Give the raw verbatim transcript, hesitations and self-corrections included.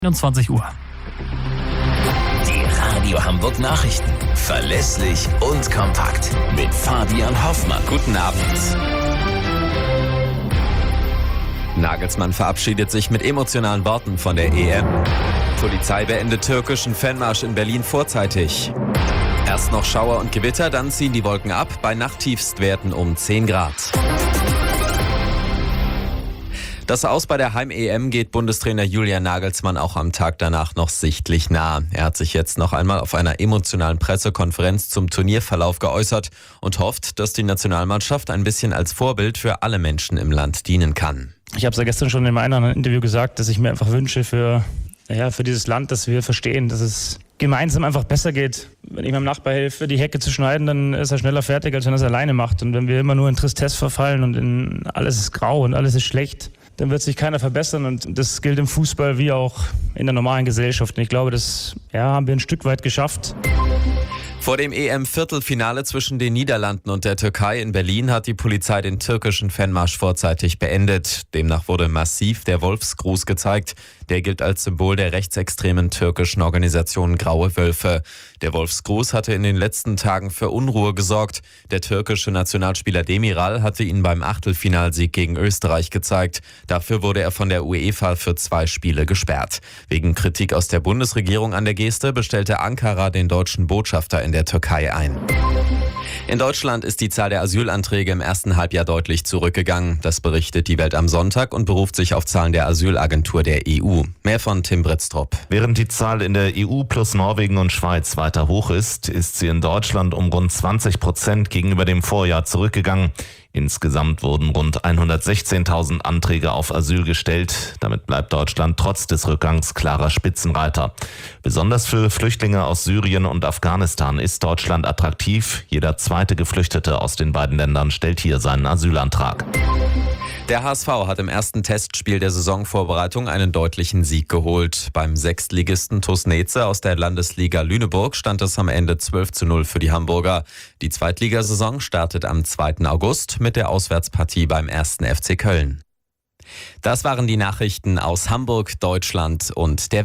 einundzwanzig Uhr. Die Radio Hamburg Nachrichten. Verlässlich und kompakt. Mit Fabian Hoffmann. Guten Abend. Nagelsmann verabschiedet sich mit emotionalen Worten von der E M. Polizei beendet türkischen Fanmarsch in Berlin vorzeitig. Erst noch Schauer und Gewitter, dann ziehen die Wolken ab, bei Nachttiefstwerten um zehn Grad. Das Aus bei der Heim-E M geht Bundestrainer Julian Nagelsmann auch am Tag danach noch sichtlich nah. Er hat sich jetzt noch einmal auf einer emotionalen Pressekonferenz zum Turnierverlauf geäußert und hofft, dass die Nationalmannschaft ein bisschen als Vorbild für alle Menschen im Land dienen kann. Ich habe es ja gestern schon in meinem anderen Interview gesagt, dass ich mir einfach wünsche für, ja, für dieses Land, dass wir verstehen, dass es gemeinsam einfach besser geht. Wenn ich meinem Nachbar helfe, die Hecke zu schneiden, dann ist er schneller fertig, als wenn er es alleine macht. Und wenn wir immer nur in Tristesse verfallen und in alles ist grau und alles ist schlecht, dann wird sich keiner verbessern. Und das gilt im Fußball wie auch in der normalen Gesellschaft. Und ich glaube, das ja, haben wir ein Stück weit geschafft. Vor dem E M-Viertelfinale zwischen den Niederlanden und der Türkei in Berlin hat die Polizei den türkischen Fanmarsch vorzeitig beendet. Demnach wurde massiv der Wolfsgruß gezeigt. Der gilt als Symbol der rechtsextremen türkischen Organisation Graue Wölfe. Der Wolfsgruß hatte in den letzten Tagen für Unruhe gesorgt. Der türkische Nationalspieler Demiral hatte ihn beim Achtelfinalsieg gegen Österreich gezeigt. Dafür wurde er von der UEFA für zwei Spiele gesperrt. Wegen Kritik aus der Bundesregierung an der Geste bestellte Ankara den deutschen Botschafter in der Türkei ein. In Deutschland ist die Zahl der Asylanträge im ersten Halbjahr deutlich zurückgegangen. Das berichtet die Welt am Sonntag und beruft sich auf Zahlen der Asylagentur der E U. Mehr von Tim Britztrup. Während die Zahl in der E U plus Norwegen und Schweiz weiter hoch ist, ist sie in Deutschland um rund zwanzig Prozent gegenüber dem Vorjahr zurückgegangen. Insgesamt wurden rund hundertsechzehntausend Anträge auf Asyl gestellt. Damit bleibt Deutschland trotz des Rückgangs klarer Spitzenreiter. Besonders für Flüchtlinge aus Syrien und Afghanistan ist Deutschland attraktiv. Jeder zweite Geflüchtete aus den beiden Ländern stellt hier seinen Asylantrag. Der H S V hat im ersten Testspiel der Saisonvorbereitung einen deutlichen Sieg geholt. Beim Sechstligisten TuS Neze aus der Landesliga Lüneburg stand es am Ende zwölf zu null für die Hamburger. Die Zweitligasaison startet am zweiten August mit der Auswärtspartie beim ersten F C Köln. Das waren die Nachrichten aus Hamburg, Deutschland und der